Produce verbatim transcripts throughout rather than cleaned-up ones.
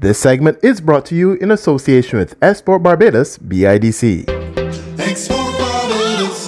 This segment is brought to you in association with Export Barbados B I D C. Export Barbados.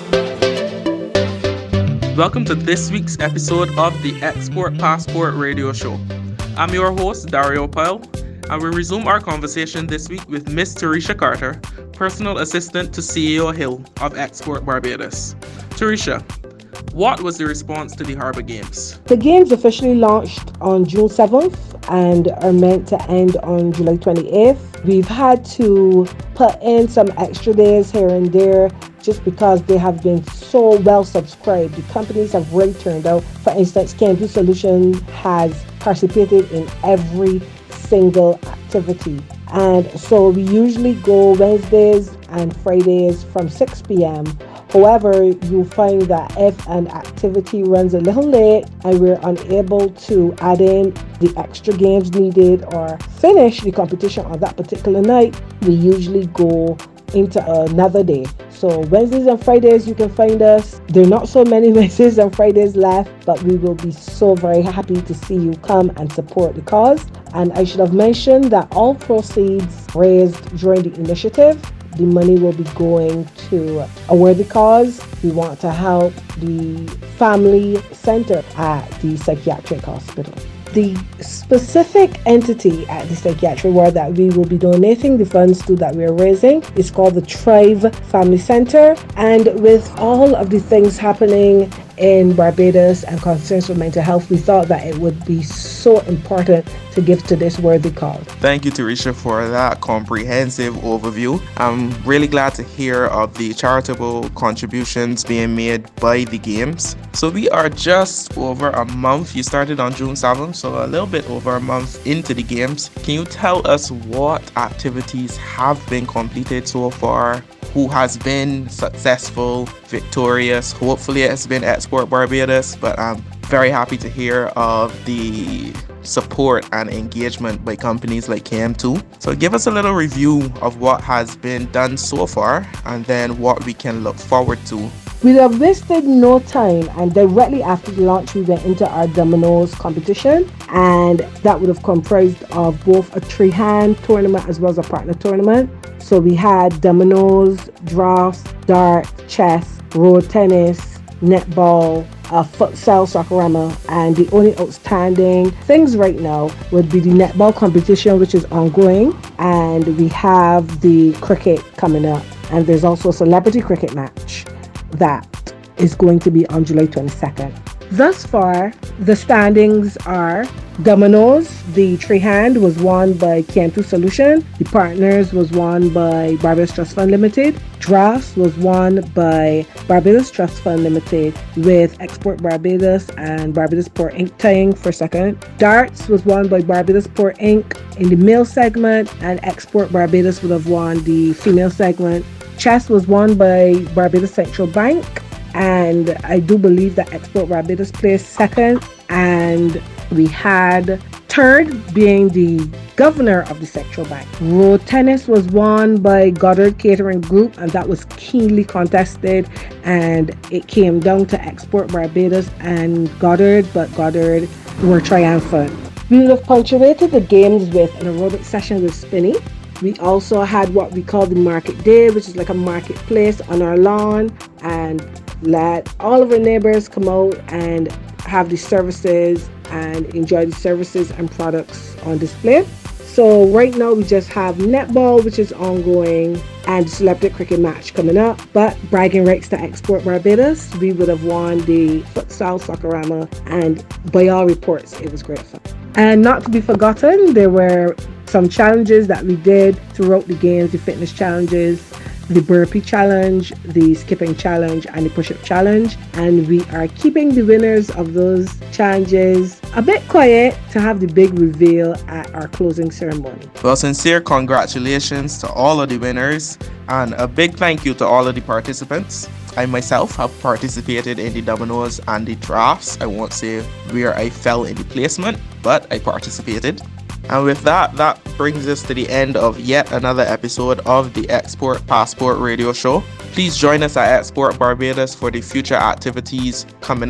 Welcome to this week's episode of the Export Passport Radio Show. I'm your host, Dario Pyle, and we resume our conversation this week with Miss Teresha Carter, Personal Assistant to C E O Hill of Export Barbados. Teresha, what was the response to the Harbour Games? The Games officially launched on June seventh and are meant to end on July twenty-eighth. We've had to put in some extra days here and there just because they have been so well subscribed. The companies have really turned out. For instance, K M two Solutions has participated in every single activity. And so we usually go Wednesdays and Fridays from six p.m. However, you'll find that if an activity runs a little late and we're unable to add in the extra games needed or finish the competition on that particular night, we usually go into another day. So Wednesdays and Fridays you can find us. There are not so many Wednesdays and Fridays left, but we will be so very happy to see you come and support the cause. And I should have mentioned that all proceeds raised during the initiative, the money will be going to a worthy cause. We want to help the family center at the psychiatric hospital. The specific entity at the psychiatric ward that we will be donating the funds to that we are raising is called the Thrive Family Center. And with all of the things happening in Barbados and concerns for mental health, we thought that it would be so important to give to this worthy cause. Thank you, Teresha, for that comprehensive overview. I'm really glad to hear of the charitable contributions being made by the Games. So we are just over a month. You started on June seventh, so a little bit over a month into the Games. Can you tell us what activities have been completed so far? Who has been successful, victorious? Hopefully it has been Export Barbados, but I'm very happy to hear of the support and engagement by companies like K M two. So give us a little review of what has been done so far and then what we can look forward to. We have wasted no time, and directly after the launch we went into our dominoes competition, and that would have comprised of both a three-hand tournament as well as a partner tournament. So we had dominoes, drafts, dart, chess, road tennis, netball, uh, futsal, soccerama, and the only outstanding things right now would be the netball competition, which is ongoing, and we have the cricket coming up, and there's also a celebrity cricket match that is going to be on July twenty-second. Thus far, the standings are: dominoes, the three hand was won by K M two Solution. The partners was won by Barbados Trust Fund Limited. Drafts was won by Barbados Trust Fund Limited with Export Barbados and Barbados Port Incorporated tying for second. Darts was won by Barbados Port Incorporated in the male segment, and Export Barbados would have won the female segment. Chess was won by Barbados Central Bank, and I do believe that Export Barbados placed second, and we had third being the governor of the Central Bank. Road tennis was won by Goddard Catering Group, and that was keenly contested, and it came down to Export Barbados and Goddard, but Goddard were triumphant. We would have punctuated the games with an aerobic session with Spinny. We also had what we call the market day, which is like a marketplace on our lawn, and let all of our neighbors come out and have the services and enjoy the services and products on display. So right now we just have netball, which is ongoing, and the celebrity cricket match coming up. But bragging rights to Export Barbados, we would have won the futsal soccerama, and by all reports it was great fun. And not to be forgotten, there were some challenges that we did throughout the games: the fitness challenges, the burpee challenge, the skipping challenge, and the push-up challenge. And we are keeping the winners of those challenges a bit quiet to have the big reveal at our closing ceremony. Well, sincere congratulations to all of the winners, and a big thank you to all of the participants. I myself have participated in the dominoes and the drafts. I won't say where I fell in the placement, but I participated. And with that, that brings us to the end of yet another episode of the Export Passport Radio Show. Please join us at Export Barbados for the future activities coming up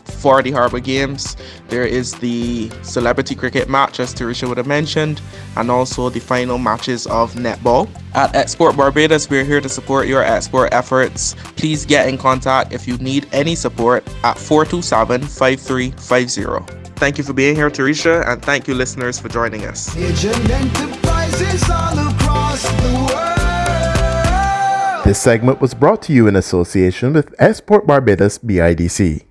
for the Harbour Games. There is the celebrity cricket match, as Tarisha would have mentioned, and also the final matches of netball. At Export Barbados, we're here to support your export efforts. Please get in contact if you need any support at four two seven, five three five zero. Thank you for being here, Tarisha, and thank you, listeners, for joining us. Agent enterprises all across the world. This segment was brought to you in association with Export Barbados B I D C.